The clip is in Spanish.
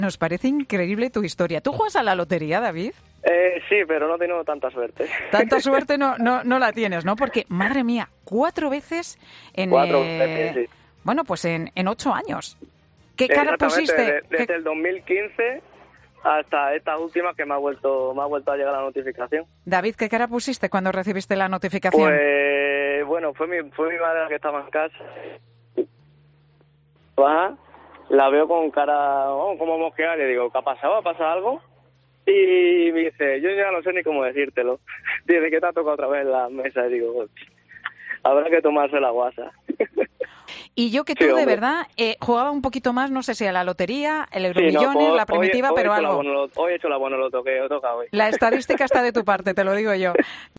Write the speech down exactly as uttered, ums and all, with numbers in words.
Nos parece increíble tu historia. ¿Tú juegas a la lotería, David? Eh, sí, pero no he tenido tanta suerte. Tanta suerte no, no, no la tienes, ¿no? Porque, madre mía, cuatro veces en... Cuatro eh, veces, sí. Bueno, pues en, en ocho años. ¿Qué cara pusiste? De, desde ¿Qué... el dos mil quince hasta esta última que me ha vuelto me ha vuelto a llegar la notificación. David, ¿qué cara pusiste cuando recibiste la notificación? Pues, bueno, fue mi, fue mi madre la que estaba en casa. Baja, la veo con cara, oh, como mosqueada, le digo, ¿qué ha pasado? ¿Ha pasado algo? Y me dice, yo ya no sé ni cómo decírtelo. Dice que te ha tocado otra vez en la mesa. Y digo, habrá que tomarse la guasa. Y yo que tú, sí, de verdad, eh, jugaba un poquito más, no sé si a la lotería, el Euromillones, sí, no, hoy, la primitiva, hoy, hoy pero he algo. Bonoloto, hoy he hecho la bonoloto, que he tocado hoy. La estadística está de tu parte, te lo digo yo.